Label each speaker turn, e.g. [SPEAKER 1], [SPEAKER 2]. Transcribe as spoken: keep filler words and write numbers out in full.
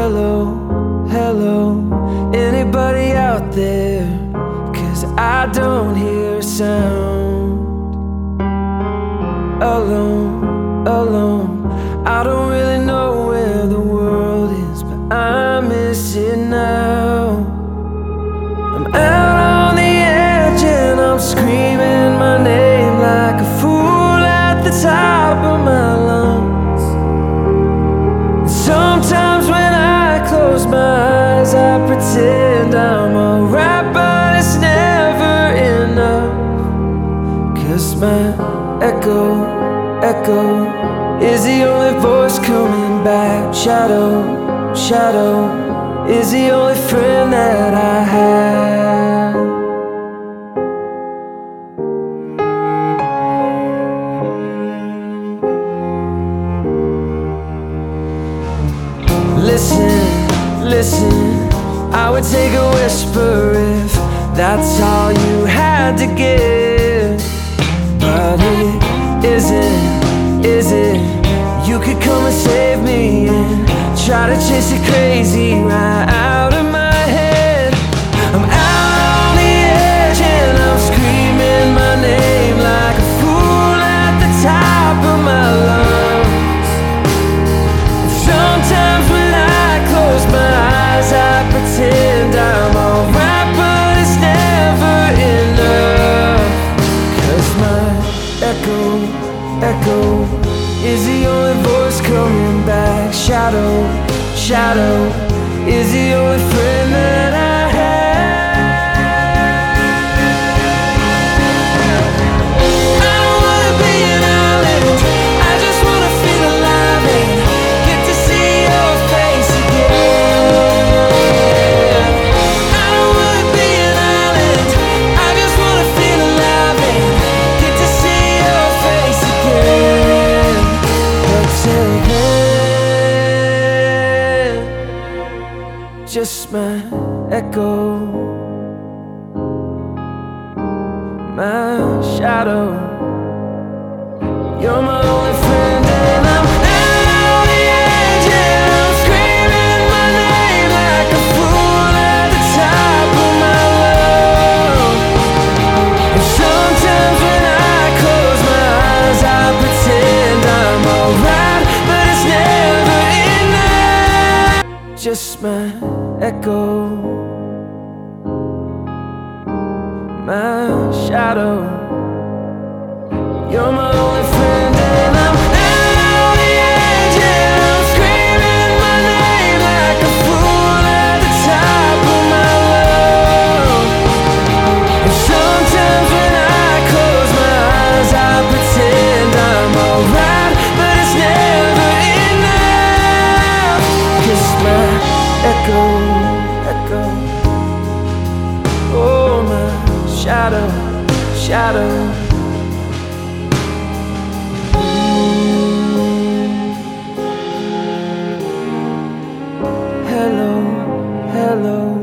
[SPEAKER 1] hello, hello, anybody out there? 'Cause I don't hear a sound. Alone, alone, I don't really know where the world is, but I miss it now. I'm out on the edge and I'm screaming my name like a fool at the top of my lungs. And sometimes when I close my eyes, I pretend I'm alright, but it's never enough. 'Cause my echo, echo is the only voice coming back. Shadow, shadow is the only friend that I have. Listen, listen, I would take a whisper if that's all you had to give. But it isn't, is it? You could come and save me and try to chase it crazy right out of my head. I'm out on the edge and I'm screaming my name like a fool at the top of my lungs. And sometimes when I close my eyes, I pretend I'm alright, but it's never enough. 'Cause my echo, echo is the only voice coming back. Shadow, shadow is the only friend that I just my echo, my shadow. You're my only friend and I'm out on the edge and I'm screaming my name like a fool at the top of my lungs. And sometimes when I close my eyes, I pretend I'm alright, but it's never enough. Just my echo, my shadow. You're my only friend and I'm out on the edge and I'm screaming my name like a fool at the top of my lungs. And sometimes when I close my eyes, I pretend I'm alright, but it's never enough. 'Cause my echo, echo, oh my shadow, shadow. Hello, hello.